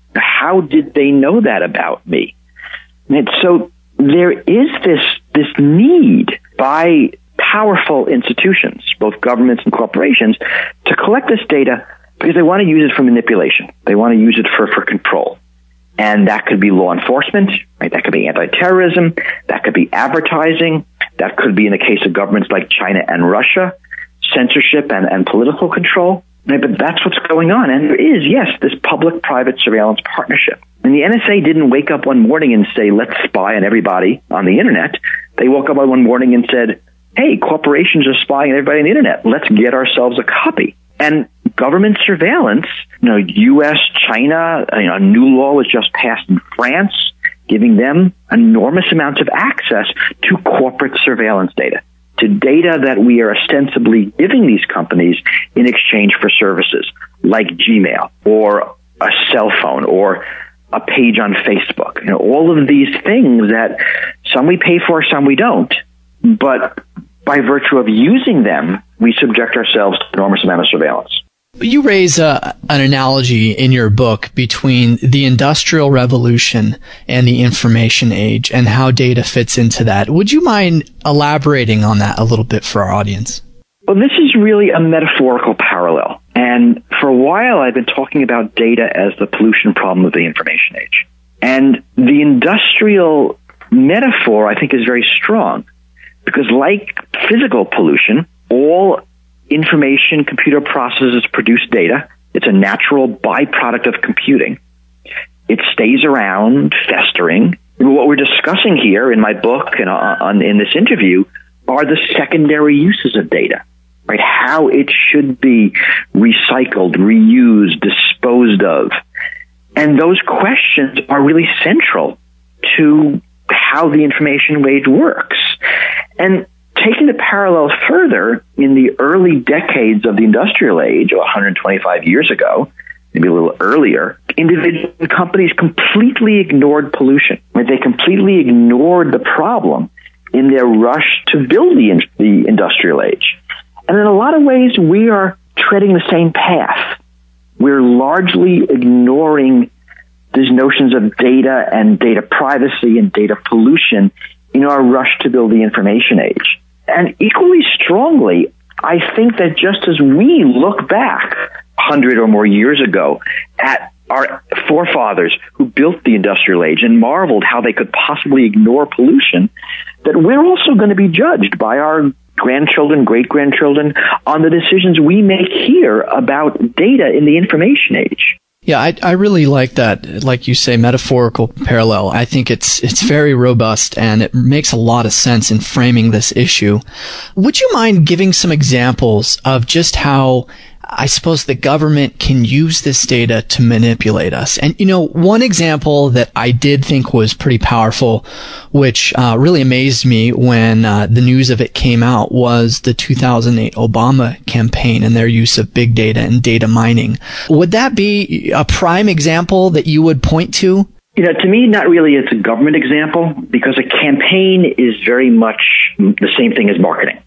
How did they know that about me? And so there is this, this need by powerful institutions, both governments and corporations, to collect this data because they want to use it for manipulation. They want to use it for, for control. And that could be law enforcement, right? That could be anti-terrorism. That could be advertising. That could be, in the case of governments like China and Russia, censorship and, and political control. Right? But that's what's going on. And there is, yes, this public-private surveillance partnership. And the N S A didn't wake up one morning and say, let's spy on everybody on the internet. They woke up one morning and said, hey, corporations are spying on everybody on the internet. Let's get ourselves a copy. And government surveillance, you know, U S, China, you know, a new law was just passed in France, giving them enormous amounts of access to corporate surveillance data, to data that we are ostensibly giving these companies in exchange for services like Gmail or a cell phone or a page on Facebook. You know, all of these things that some we pay for, some we don't, but by virtue of using them, we subject ourselves to an enormous amount of surveillance. You raise uh, an analogy in your book between the Industrial Revolution and the information age and how data fits into that. Would you mind elaborating on that a little bit for our audience? Well, this is really a metaphorical parallel. And for a while, I've been talking about data as the pollution problem of the information age. And the industrial metaphor, I think, is very strong. Because like physical pollution, all information computer processes produce data. It's a natural byproduct of computing. It stays around, festering. What we're discussing here in my book and on, in this interview are the secondary uses of data, right? How it should be recycled, reused, disposed of. And those questions are really central to how the information age works. And taking the parallel further, in the early decades of the industrial age, one hundred twenty-five years ago, maybe a little earlier, individual companies completely ignored pollution. Right? They completely ignored the problem in their rush to build the, the industrial age. And in a lot of ways, we are treading the same path. We're largely ignoring these notions of data and data privacy and data pollution in our rush to build the information age. And equally strongly, I think that just as we look back one hundred or more years ago at our forefathers who built the industrial age and marveled how they could possibly ignore pollution, that we're also going to be judged by our grandchildren, great-grandchildren on the decisions we make here about data in the information age. Yeah, I, I really like that, like you say, metaphorical parallel. I think it's it's very robust, and it makes a lot of sense in framing this issue. Would you mind giving some examples of just how, I suppose, the government can use this data to manipulate us? And, you know, one example that I did think was pretty powerful, which uh, really amazed me when uh, the news of it came out, was the two thousand eight Obama campaign and their use of big data and data mining. Would that be a prime example that you would point to? You know, to me, not really. It's a government example, because a campaign is very much the same thing as marketing.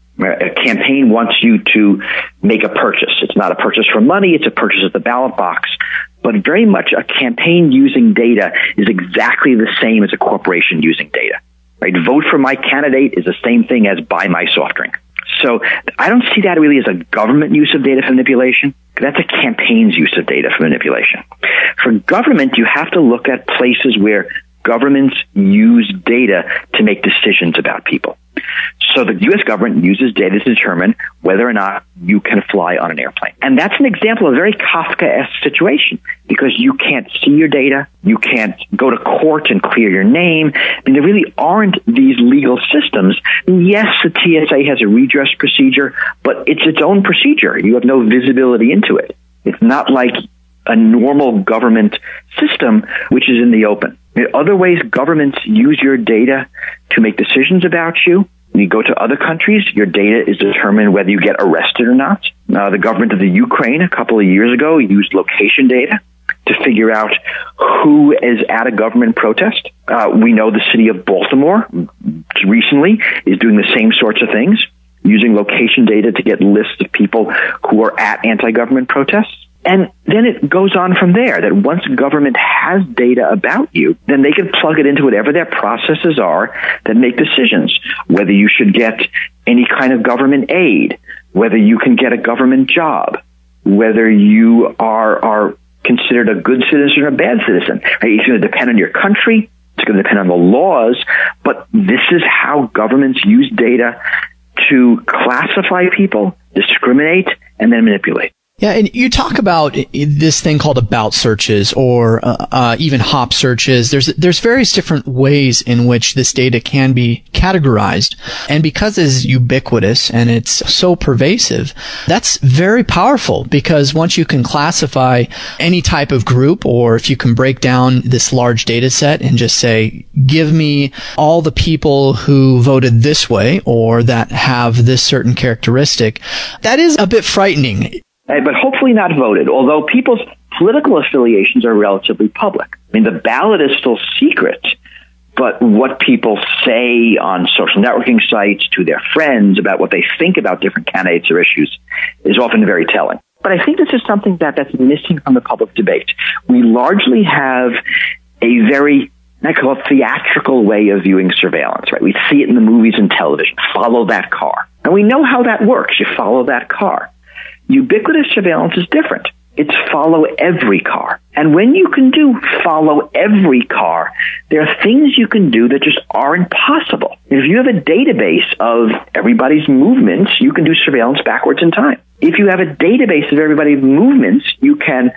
A campaign wants you to make a purchase. It's not a purchase for money. It's a purchase at the ballot box. But very much a campaign using data is exactly the same as a corporation using data. Right? Vote for my candidate is the same thing as buy my soft drink. So I don't see that really as a government use of data for manipulation. That's a campaign's use of data for manipulation. For government, you have to look at places where governments use data to make decisions about people. So the U S government uses data to determine whether or not you can fly on an airplane. And that's an example of a very Kafkaesque situation, because you can't see your data. You can't go to court and clear your name. I mean, there really aren't these legal systems. Yes, the T S A has a redress procedure, but it's its own procedure. You have no visibility into it. It's not like a normal government system, which is in the open. In other ways, governments use your data to make decisions about you. When you go to other countries, your data is determined whether you get arrested or not. Uh, the government of the Ukraine a couple of years ago used location data to figure out who is at a government protest. Uh, we know the city of Baltimore recently is doing the same sorts of things, using location data to get lists of people who are at anti-government protests. And then it goes on from there, that once government has data about you, then they can plug it into whatever their processes are that make decisions, whether you should get any kind of government aid, whether you can get a government job, whether you are are considered a good citizen or a bad citizen. It's going to depend on your country. It's going to depend on the laws. But this is how governments use data to classify people, discriminate, and then manipulate. Yeah, and you talk about this thing called about searches, or uh, uh, even hop searches. There's there's various different ways in which this data can be categorized. And because it's ubiquitous and it's so pervasive, that's very powerful, because once you can classify any type of group, or if you can break down this large data set and just say, give me all the people who voted this way or that have this certain characteristic, that is a bit frightening. But hopefully not voted, although people's political affiliations are relatively public. I mean, the ballot is still secret, but what people say on social networking sites to their friends about what they think about different candidates or issues is often very telling. But I think this is something that, that's missing from the public debate. We largely have a very, I call it, theatrical way of viewing surveillance, right? We see it in the movies and television. Follow that car. And we know how that works. You follow that car. Ubiquitous surveillance is different. It's follow every car. And when you can do follow every car, there are things you can do that just aren't possible. If you have a database of everybody's movements, you can do surveillance backwards in time. If you have a database of everybody's movements, you can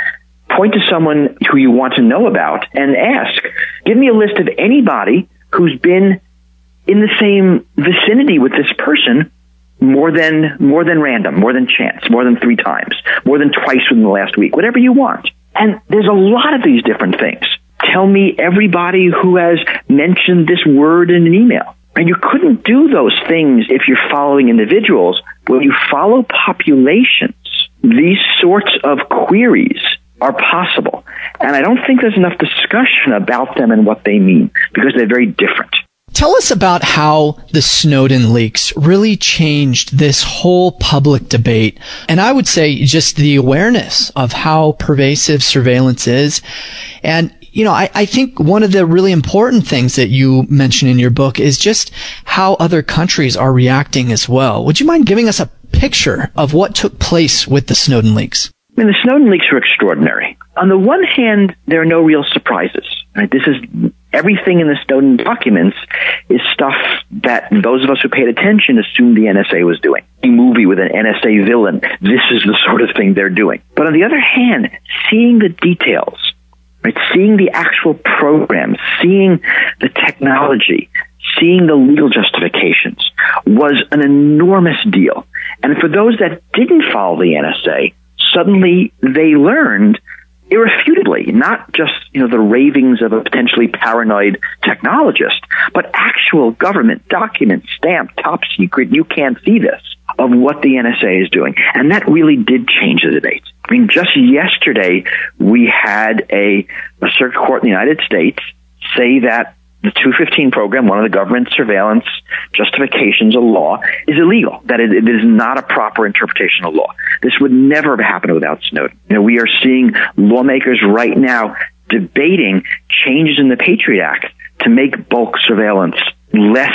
point to someone who you want to know about and ask, give me a list of anybody who's been in the same vicinity with this person more than more than random, more than chance, more than three times, more than twice within the last week, whatever you want. And there's a lot of these different things. Tell me everybody who has mentioned this word in an email. And you couldn't do those things if you're following individuals. When you follow populations, these sorts of queries are possible. And I don't think there's enough discussion about them and what they mean, because they're very different. Tell us about how the Snowden leaks really changed this whole public debate. And I would say just the awareness of how pervasive surveillance is. And, you know, I, I think one of the really important things that you mention in your book is just how other countries are reacting as well. Would you mind giving us a picture of what took place with the Snowden leaks? I mean, the Snowden leaks were extraordinary. On the one hand, there are no real surprises. Right? This is everything in the Snowden documents is stuff that those of us who paid attention assumed the N S A was doing. A movie with an N S A villain, this is the sort of thing they're doing. But on the other hand, seeing the details, right? Seeing the actual programs, seeing the technology, seeing the legal justifications was an enormous deal. And for those that didn't follow the N S A, suddenly they learned irrefutably, not just, you know, the ravings of a potentially paranoid technologist, but actual government documents stamped top secret, you can't see this, of what the N S A is doing. And that really did change the debate. I mean, just yesterday, we had a, a circuit court in the United States say that the two fifteen program, one of the government surveillance justifications of law, is illegal, that it, it is not a proper interpretation of law. This would never have happened without Snowden. You know, we are seeing lawmakers right now debating changes in the Patriot Act to make bulk surveillance less,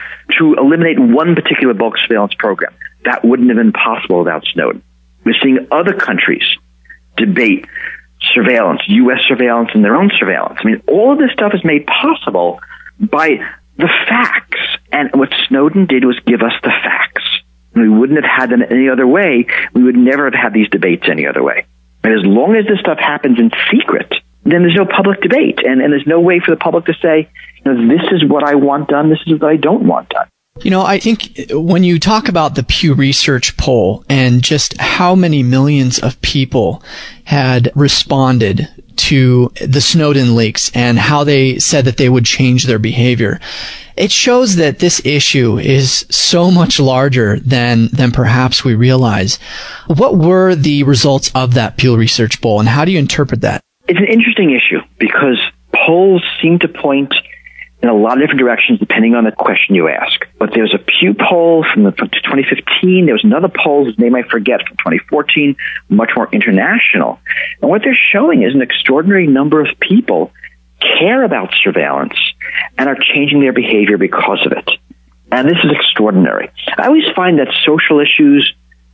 to eliminate one particular bulk surveillance program. That wouldn't have been possible without Snowden. We're seeing other countries debate surveillance, U S surveillance, and their own surveillance. I mean, all of this stuff is made possible by the facts. And what Snowden did was give us the facts. We wouldn't have had them any other way. We would never have had these debates any other way. And as long as this stuff happens in secret, then there's no public debate. And, and there's no way for the public to say, you know, this is what I want done, this is what I don't want done. You know, I think when you talk about the Pew Research poll and just how many millions of people had responded to the Snowden leaks and how they said that they would change their behavior, it shows that this issue is so much larger than, than perhaps we realize. What were the results of that Pew Research poll, and how do you interpret that? It's an interesting issue because polls seem to point in a lot of different directions depending on the question you ask. But there's a Pew poll from the, from twenty fifteen. There was another poll, whose name I forget, from twenty fourteen, much more international. And what they're showing is an extraordinary number of people care about surveillance and are changing their behavior because of it. And this is extraordinary. I always find that social issues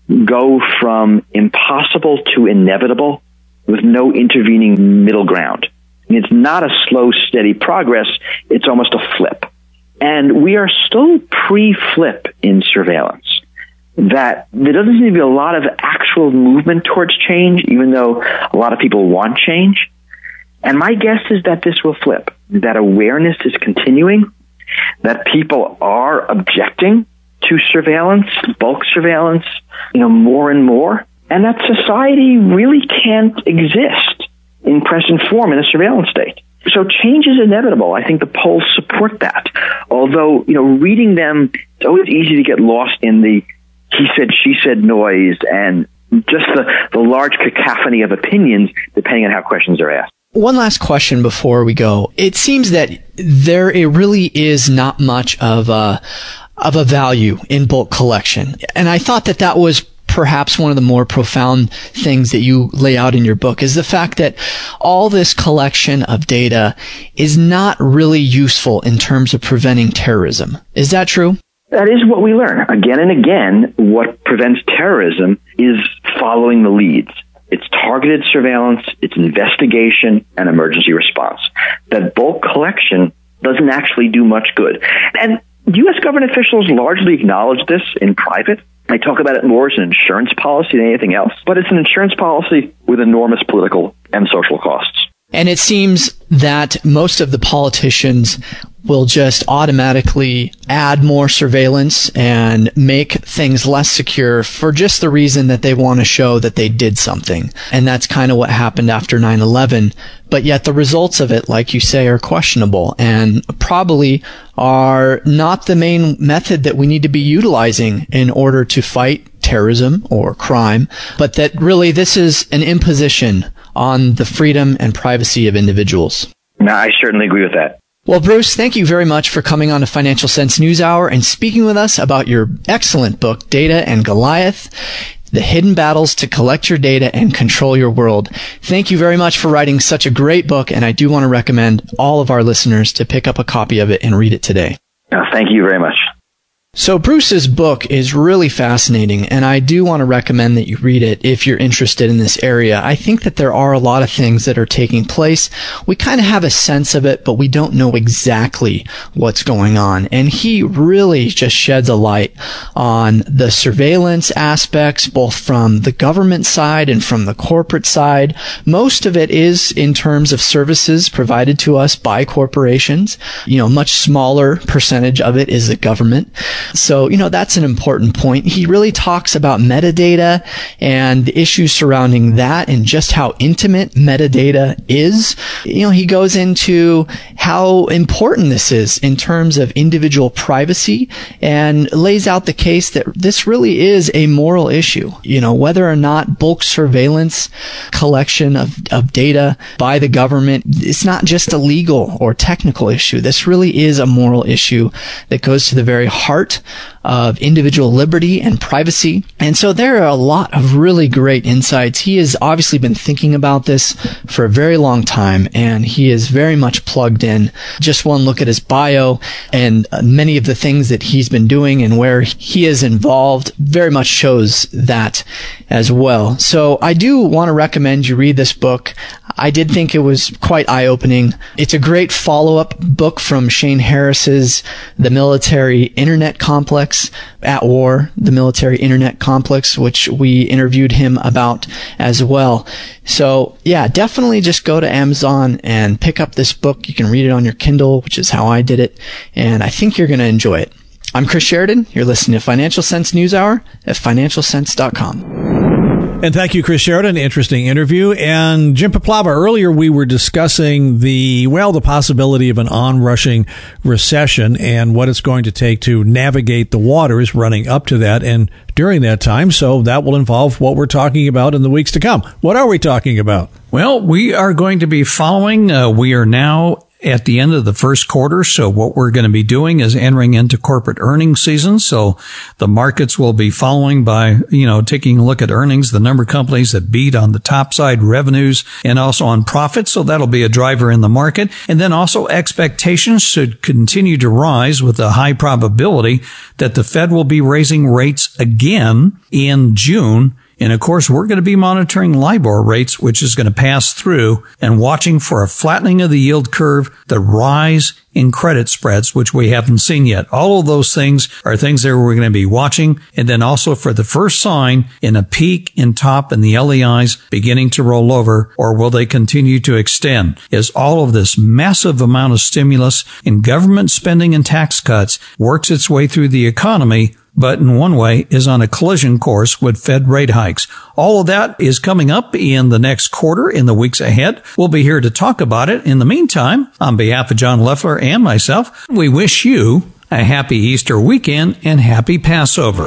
go from impossible to inevitable with no intervening middle ground. It's not a slow, steady progress. It's almost a flip. And we are still pre-flip in surveillance. That there doesn't seem to be a lot of actual movement towards change, even though a lot of people want change. And my guess is that this will flip, that awareness is continuing, that people are objecting to surveillance, bulk surveillance, you know, more and more, and that society really can't exist in present form in a surveillance state. So change is inevitable. I think the polls support that. Although, you know, reading them, it's always easy to get lost in the he said, she said noise and just the, the large cacophony of opinions depending on how questions are asked. One last question before we go. It seems that there it really is not much of a, of a value in bulk collection. And I thought that that was perhaps one of the more profound things that you lay out in your book is the fact that all this collection of data is not really useful in terms of preventing terrorism. Is that true? That is what we learn. Again and again, what prevents terrorism is following the leads. It's targeted surveillance, it's investigation, and emergency response. That bulk collection doesn't actually do much good. And U S government officials largely acknowledge this in private. They talk about it more as an insurance policy than anything else, but it's an insurance policy with enormous political and social costs. And it seems that most of the politicians will just automatically add more surveillance and make things less secure for just the reason that they want to show that they did something. And that's kind of what happened after nine eleven. But yet the results of it, like you say, are questionable and probably are not the main method that we need to be utilizing in order to fight terrorism or crime, but that really this is an imposition on the freedom and privacy of individuals. No, I certainly agree with that. Well, Bruce, thank you very much for coming on to Financial Sense News Hour and speaking with us about your excellent book, Data and Goliath, The Hidden Battles to Collect Your Data and Control Your World. Thank you very much for writing such a great book, and I do want to recommend all of our listeners to pick up a copy of it and read it today. No, thank you very much. So Bruce's book is really fascinating, and I do want to recommend that you read it if you're interested in this area. I think that there are a lot of things that are taking place. We kind of have a sense of it, but we don't know exactly what's going on. And he really just sheds a light on the surveillance aspects, both from the government side and from the corporate side. Most of it is in terms of services provided to us by corporations. You know, much smaller percentage of it is the government. So, you know, that's an important point. He really talks about metadata and the issues surrounding that and just how intimate metadata is. You know, he goes into how important this is in terms of individual privacy and lays out the case that this really is a moral issue. You know, whether or not bulk surveillance collection of, of data by the government, it's not just a legal or technical issue. This really is a moral issue that goes to the very heart of individual liberty and privacy. And so there are a lot of really great insights. He has obviously been thinking about this for a very long time, and he is very much plugged in. Just one look at his bio and many of the things that he's been doing and where he is involved very much shows that as well. So I do want to recommend you read this book. I did think it was quite eye-opening. It's a great follow-up book from Shane Harris's The Military Internet Complex, At War, The Military Internet Complex, which we interviewed him about as well. So, yeah, definitely just go to Amazon and pick up this book. You can read it on your Kindle, which is how I did it, and I think you're going to enjoy it. I'm Chris Sheridan. You're listening to Financial Sense News Hour at financial sense dot com. And thank you, Chris Sheridan. Interesting interview. And Jim Paplava, earlier we were discussing the, well, the possibility of an onrushing recession and what it's going to take to navigate the waters running up to that and during that time. So that will involve what we're talking about in the weeks to come. What are we talking about? Well, we are going to be following, uh, we are now at the end of the first quarter. So what we're going to be doing is entering into corporate earnings season. So the markets will be following by, you know, taking a look at earnings, the number of companies that beat on the top side revenues and also on profits. So that'll be a driver in the market. And then also expectations should continue to rise with a high probability that the Fed will be raising rates again in June. And of course, we're going to be monitoring LIBOR rates, which is going to pass through, and watching for a flattening of the yield curve, the rise in credit spreads, which we haven't seen yet. All of those things are things that we're going to be watching. And then also for the first sign in a peak in top in the L E Is beginning to roll over, or will they continue to extend? As all of this massive amount of stimulus in government spending and tax cuts works its way through the economy, but in one way is on a collision course with Fed rate hikes. All of that is coming up in the next quarter, in the weeks ahead. We'll be here to talk about it. In the meantime, on behalf of John Loeffler and myself, we wish you a happy Easter weekend and happy Passover.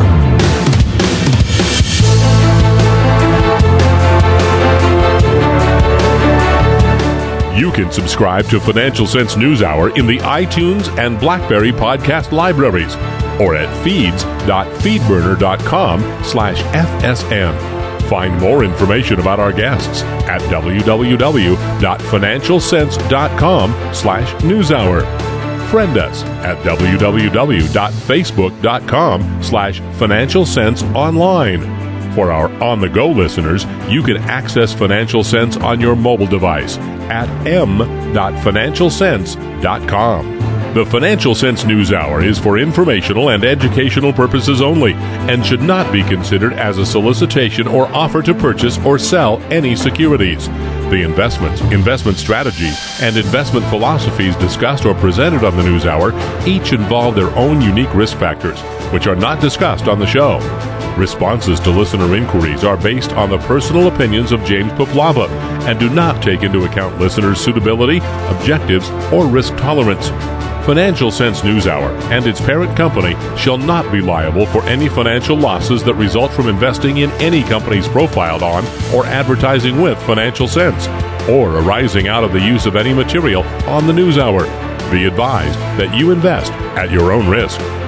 You can subscribe to Financial Sense News Hour in the iTunes and BlackBerry podcast libraries or at feeds.feedburner.com slash FSN. Find more information about our guests at www.financialsense.com slash newshour. Friend us at www.facebook.com slash Financial Sense Online. For our on-the-go listeners, you can access Financial Sense on your mobile device at m dot financial sense dot com. The Financial Sense News Hour is for informational and educational purposes only and should not be considered as a solicitation or offer to purchase or sell any securities. The investments, investment strategies, and investment philosophies discussed or presented on the News Hour each involve their own unique risk factors, which are not discussed on the show. Responses to listener inquiries are based on the personal opinions of James Poplava and do not take into account listeners' suitability, objectives, or risk tolerance. Financial Sense News Hour and its parent company shall not be liable for any financial losses that result from investing in any companies profiled on or advertising with Financial Sense, or arising out of the use of any material on the News Hour. Be advised that you invest at your own risk.